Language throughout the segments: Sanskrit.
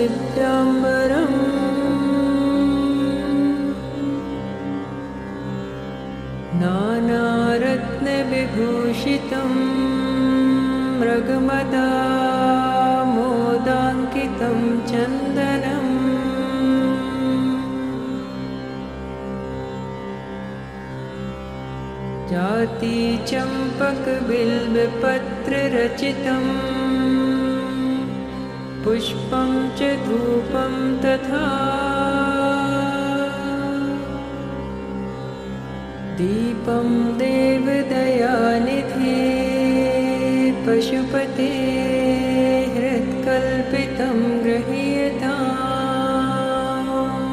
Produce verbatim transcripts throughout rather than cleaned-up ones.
दिव्याम्बरम् नानारत्नविभूषितं मृगमदामोदाङ्कितं चन्दनम् जातिचम्पकबिल्वपत्ररचितं पुष्पं च धूपं तथा दीपं देवदयानिधे पशुपते हृत्कल्पितं गृह्यताम्।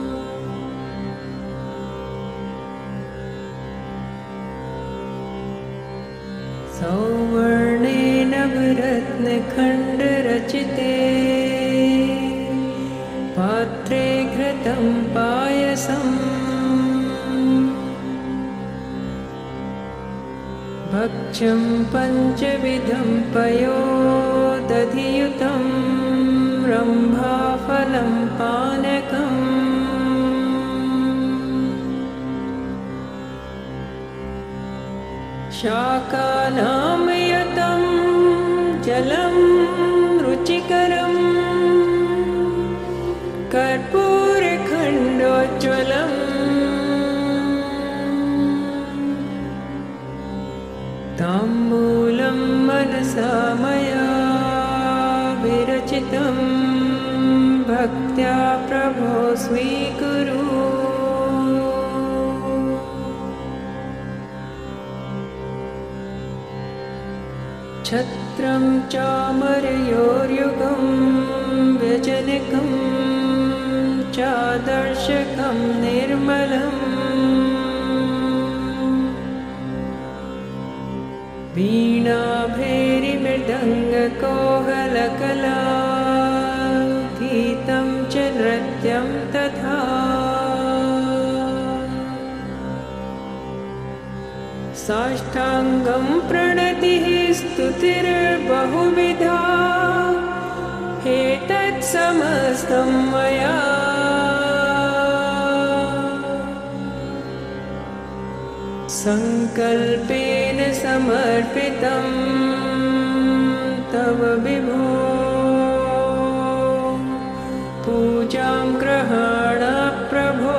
सौवर्णेन नवरत्नखण्डरचिते पात्रे घृतं पायसम् भक्ष्यं पञ्चविधं पयोदधियुतं रम्भाफलं पानकम् शाकानां यतं जलं रुचिकरं कर्पूरखण्डोज्ज्वलम् ताम्बूलं मनसा मया विरचितं भक्त्या प्रभो स्वीकुरु। छत्रं चामरयोर्युगं व्यजनकं चादर्शकं निर्मलम् वीणा भैरीमृदङ्गकोहलकला गीतं च नृत्यं तथा साष्टाङ्गं प्रणतिः स्तुतिर्बहुविधा एतत् समस्तं मया संकल्पेन समर्पितं तव विभो पूजां गृहाण प्रभो।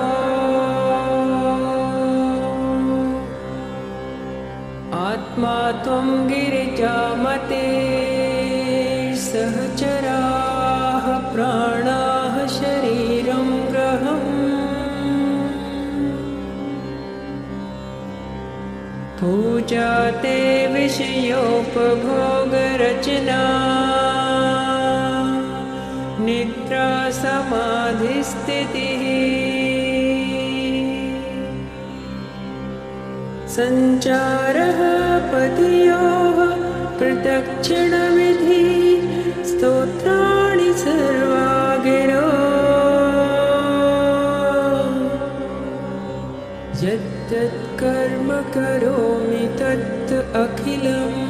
आत्मा त्वं गिरिजामते सहचराः प्राणाः शरीरं ग्रहम् पूजा ते विषयोपभोगरचना निद्रा समाधिस्थितिः सञ्चारः पदयोः प्रदक्षिणविधि स्तोत्राणि सर्वा गिरो यत् कर्म करोमि तत् अखिलम्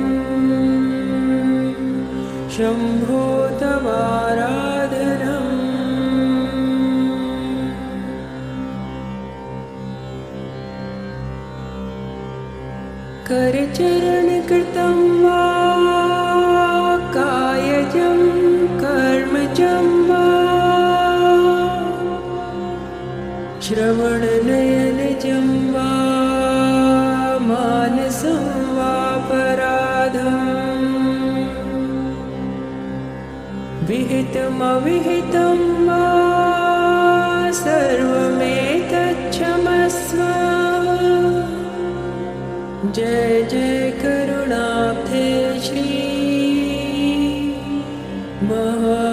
शम्भो तवाराधनम्। करचरणकृतं वा कायजं कर्मजं वा श्रवणनयनजं वा मानसं वापराधम् विहितमविहितं वा सर्वमेतच्छमस्व। जय जय करुणाब्धे श्री महा